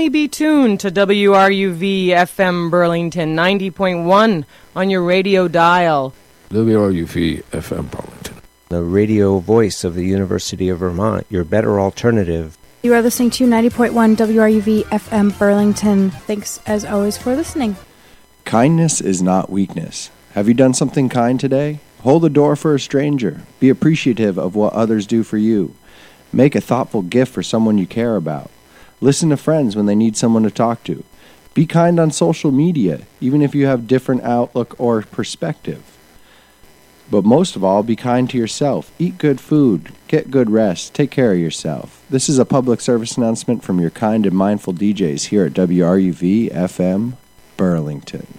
may be tuned to WRUV FM Burlington 90.1 on your radio dial. WRUV FM Burlington, the radio voice of the University of Vermont, your better alternative. You are listening to 90.1 WRUV FM Burlington. Thanks, as always, for listening. Kindness is not weakness. Have you done something kind today? Hold the door for a stranger. Be appreciative of what others do for you. Make a thoughtful gift for someone you care about. Listen to friends when they need someone to talk to. Be kind on social media, even if you have different outlook or perspective. But most of all, be kind to yourself. Eat good food. Get good rest. Take care of yourself. This is a public service announcement from your kind and mindful DJs here at WRUV FM Burlington.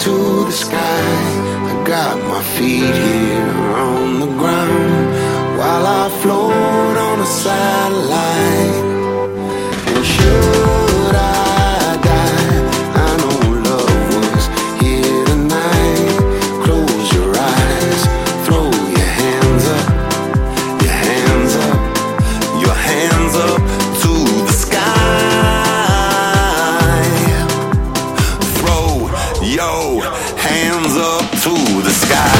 to the sky. I got my feet here on the ground while I float on a satellite. And should I die, I know love was here tonight. Close your eyes, throw your hands up, your hands up, your hands up to the sky. Throw your hands up to the sky.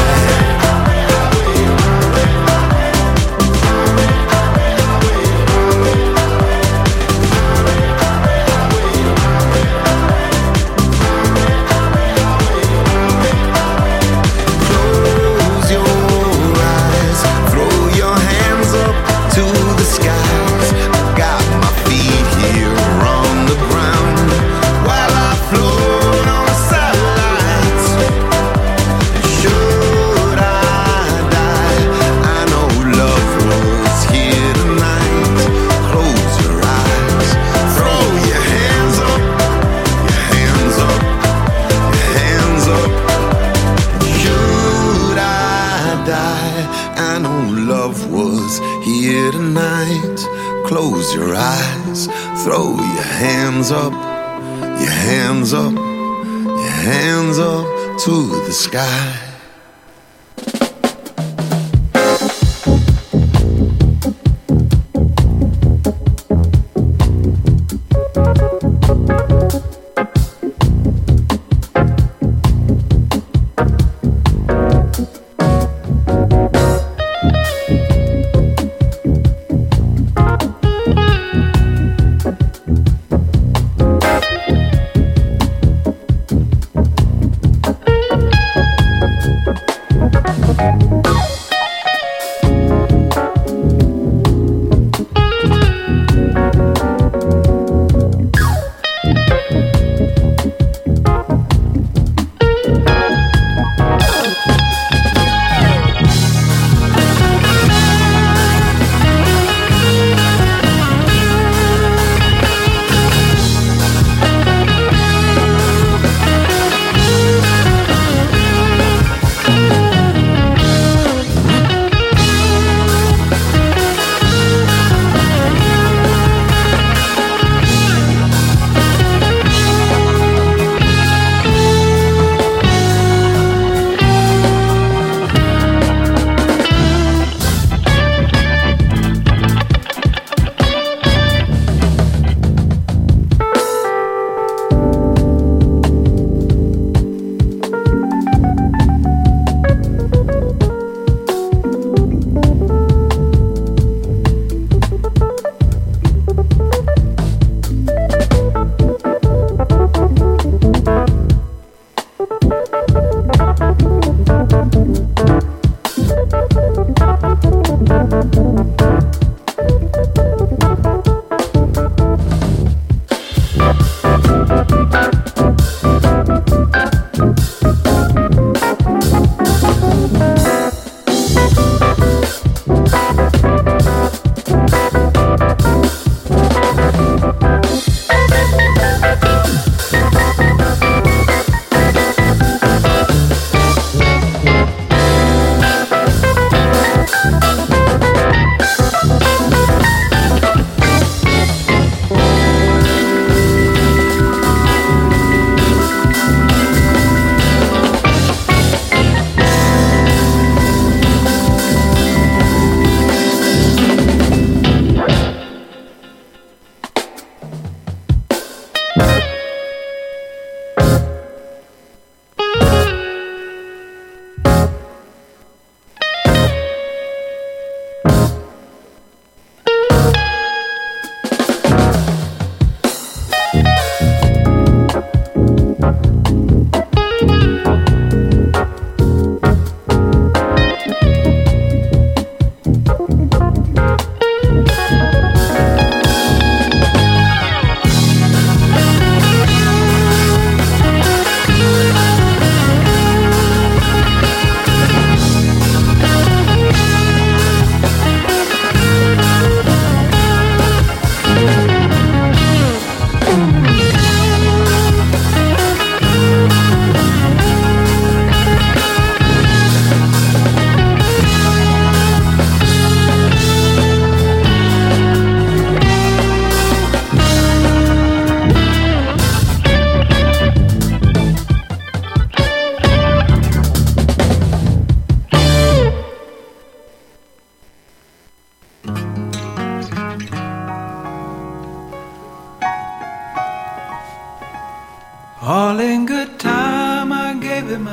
Close your eyes, throw your hands up, your hands up, your hands up to the sky.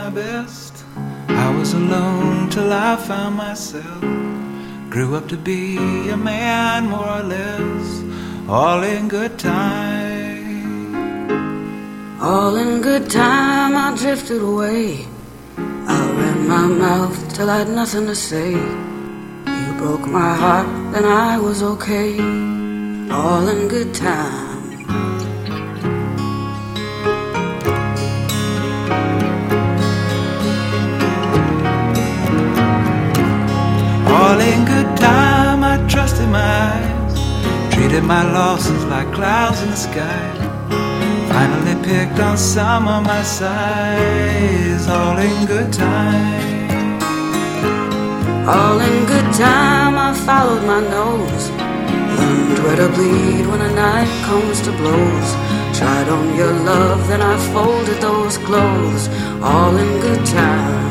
my best. I was alone till I found myself. Grew up to be a man, more or less, all in good time. All in good time, I drifted away. I ran my mouth till I had nothing to say. You broke my heart, then I was okay. All in good time. All in good time, I trusted my eyes. Treated my losses like clouds in the sky. Finally picked on some of my sighs. All in good time. All in good time, I followed my nose. Learned where to bleed when a knife comes to blows. Tried on your love, then I folded those clothes. All in good time.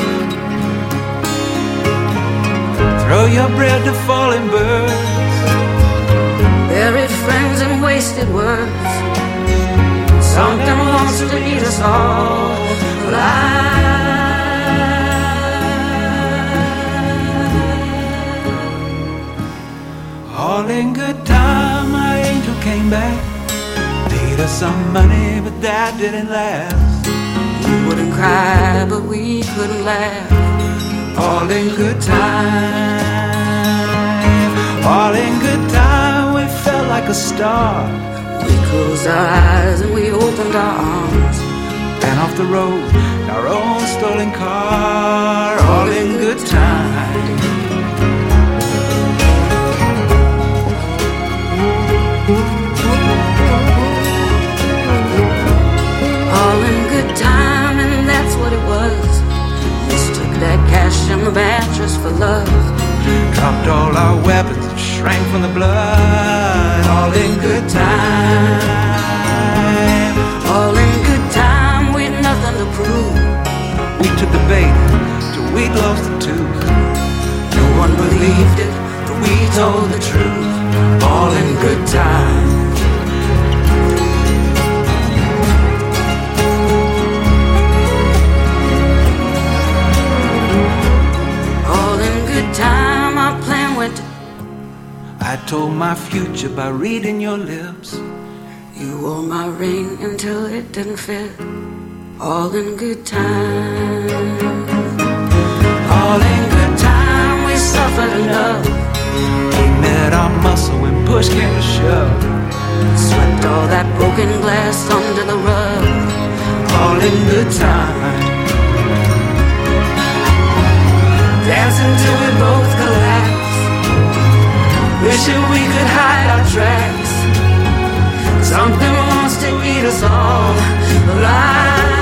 Throw your bread to falling birds. Buried friends and wasted words. Something wants to eat us all alive. All in good time, my angel came back. Paid us some money, but that didn't last. You wouldn't cry, but we couldn't laugh. All in good time. All in good time, we felt like a star. We closed our eyes and we opened our arms. Ran off the road, our own stolen car. All in good time. All in good time, and that's what it was. Mistook that cash and the mattress for love. Dropped all our weapons and shrank from the blood. All in good time. All in good time, we'd nothing to prove. We took the bait till we'd lost the tooth. No one believed it, but we told the truth. All in good time. All in good time, our plan went to... I told my future by reading your lips. You wore my ring until it didn't fit. All in good time. All in good time, we suffered enough. We met our muscle when push came to shove. Swept all that broken glass under the rug. All in good time. Dancing till we both collapse. Wishing we could hide our tracks. Something wants to eat us all alive.